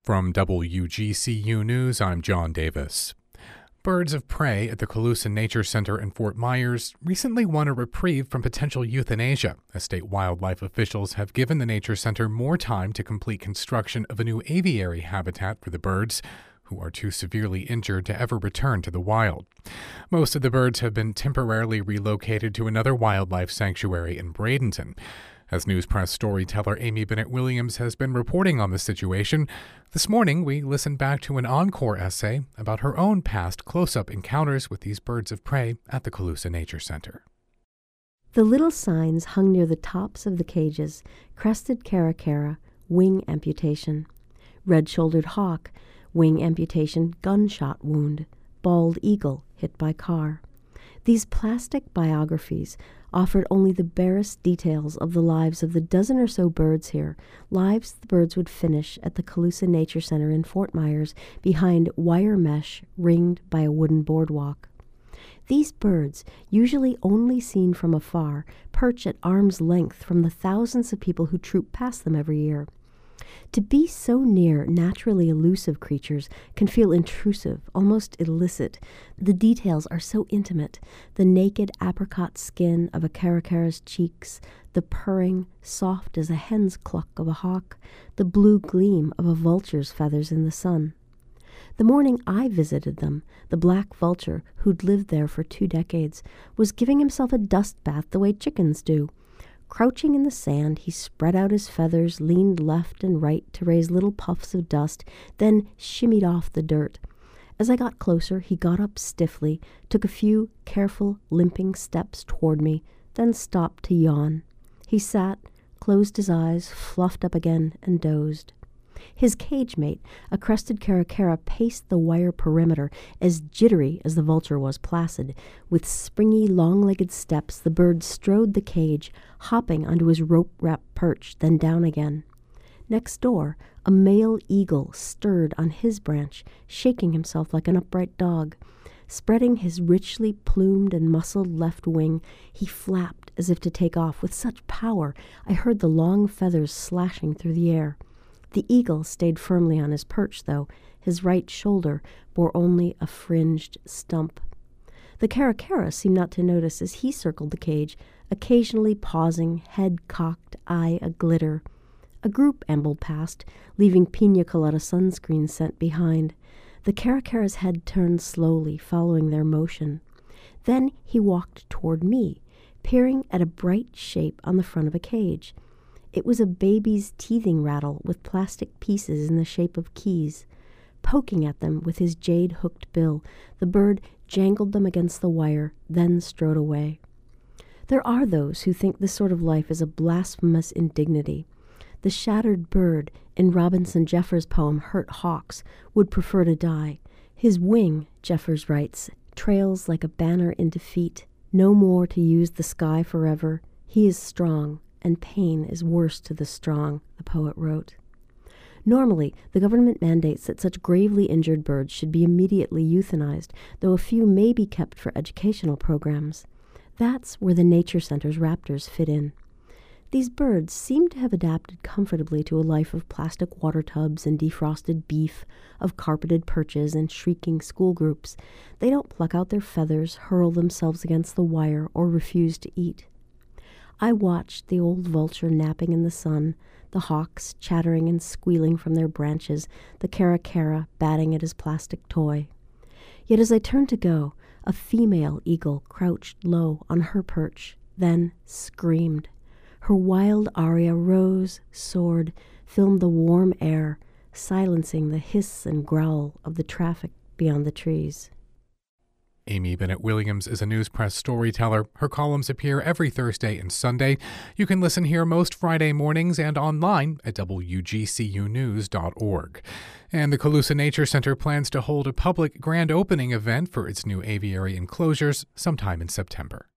From WGCU News, I'm John Davis. Birds of prey at the Colusa Nature Center in Fort Myers recently won a reprieve from potential euthanasia, as state wildlife officials have given the Nature Center more time to complete construction of a new aviary habitat for the birds, who are too severely injured to ever return to the wild. Most of the birds have been temporarily relocated to another wildlife sanctuary in Bradenton. As News Press storyteller Amy Bennett Williams has been reporting on the situation, this morning we listened back to an encore essay about her own past close-up encounters with these birds of prey at the Colusa Nature Center. The little signs hung near the tops of the cages: crested caracara, wing amputation; red-shouldered hawk, wing amputation, gunshot wound; bald eagle, hit by car. These plastic biographies offered only the barest details of the lives of the dozen or so birds here, lives the birds would finish at the Colusa Nature Center in Fort Myers behind wire mesh ringed by a wooden boardwalk. These birds, usually only seen from afar, perch at arm's length from the thousands of people who troop past them every year. To be so near naturally elusive creatures can feel intrusive, almost illicit. The details are so intimate: the naked apricot skin of a caracara's cheeks, the purring, soft as a hen's cluck of a hawk, the blue gleam of a vulture's feathers in the sun. The morning I visited them, the black vulture, who'd lived there for 2 decades, was giving himself a dust bath the way chickens do. Crouching in the sand, he spread out his feathers, leaned left and right to raise little puffs of dust, then shimmied off the dirt. As I got closer, he got up stiffly, took a few careful, limping steps toward me, then stopped to yawn. He sat, closed his eyes, fluffed up again, and dozed. His cage mate, a crested caracara, paced the wire perimeter, as jittery as the vulture was placid. With springy, long-legged steps, the bird strode the cage, hopping onto his rope-wrapped perch, then down again. Next door, a male eagle stirred on his branch, shaking himself like an upright dog. Spreading his richly plumed and muscled left wing, he flapped as if to take off. With such power, I heard the long feathers slashing through the air. The eagle stayed firmly on his perch, though. His right shoulder bore only a fringed stump. The caracara seemed not to notice as he circled the cage, occasionally pausing, head cocked, eye a-glitter. A group ambled past, leaving pina colada sunscreen scent behind. The caracara's head turned slowly, following their motion. Then he walked toward me, peering at a bright shape on the front of a cage. It was a baby's teething rattle with plastic pieces in the shape of keys. Poking at them with his jade-hooked bill, the bird jangled them against the wire, then strode away. There are those who think this sort of life is a blasphemous indignity. The shattered bird in Robinson Jeffers' poem Hurt Hawks would prefer to die. His wing, Jeffers writes, trails like a banner in defeat. No more to use the sky forever. He is strong, and pain is worse to the strong, the poet wrote. Normally, the government mandates that such gravely injured birds should be immediately euthanized, though a few may be kept for educational programs. That's where the Nature Center's raptors fit in. These birds seem to have adapted comfortably to a life of plastic water tubs and defrosted beef, of carpeted perches and shrieking school groups. They don't pluck out their feathers, hurl themselves against the wire, or refuse to eat. I watched the old vulture napping in the sun, the hawks chattering and squealing from their branches, the caracara batting at his plastic toy. Yet as I turned to go, a female eagle crouched low on her perch, then screamed. Her wild aria rose, soared, filmed the warm air, silencing the hiss and growl of the traffic beyond the trees. Amy Bennett Williams is a News Press storyteller. Her columns appear every Thursday and Sunday. You can listen here most Friday mornings and online at wgcunews.org. And the Colusa Nature Center plans to hold a public grand opening event for its new aviary enclosures sometime in September.